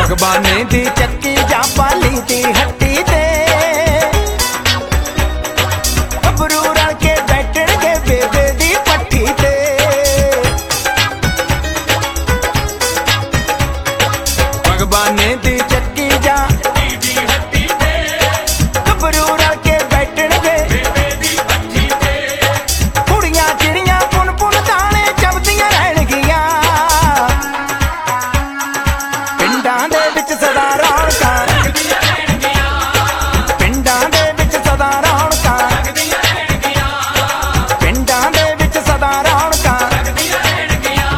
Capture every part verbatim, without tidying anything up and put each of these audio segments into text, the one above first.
भगवाने दी चक्की जा पाली दी हट्टी ते गबरू रल के बैठण के बेबे दी पट्टी ते भगवाने दी चक्की जा हट्टी ते गबरू रल के बैठण के बेबे दी पट्टी ते कुड़ियां चिड़ियां पुन पुन दाने जपदियां रहणगियां पिंडां दे विच सदा रौनकां लगदियां रहणगियां पिंडां दे विच सदा रौनकां लगदियां रहणगियां पिंडां दे विच सदा रौनकां लगदियां रहणगियां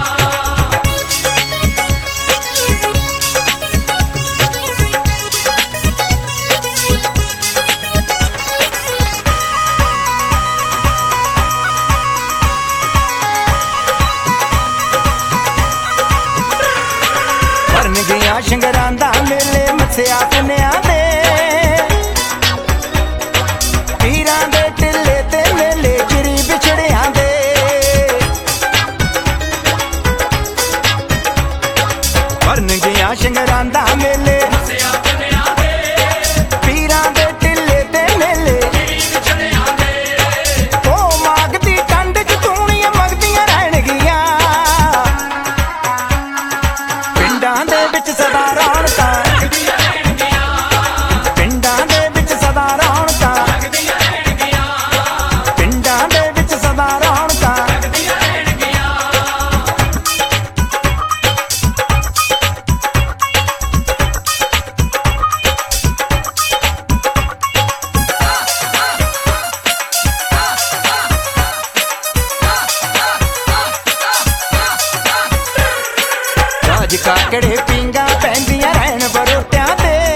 भरन गया शंगरां दा मेले मत्सिया पुनिया दे पीरां दे टिल्ले ते मेले गिरी बिछड़ियां दे भरन गया शंगरां दा मेले मत्सिया पुनिया दे पीरां दे टिल्ले ते मेले गिरी बिछड़ियां दे ओ मागदी टंड च तूणियां मंगदियां रहणगियां पिंडां दे विच सदा रौनकां लगदियां रहणगियां पिंडां दे विच सदा रौनकां लगदियां रहणगियां पिंडां दे विच सदा रौनकां लगदियां रहणगियां राज काकड़े पींगा पैंदियां रहन बरोटियां ते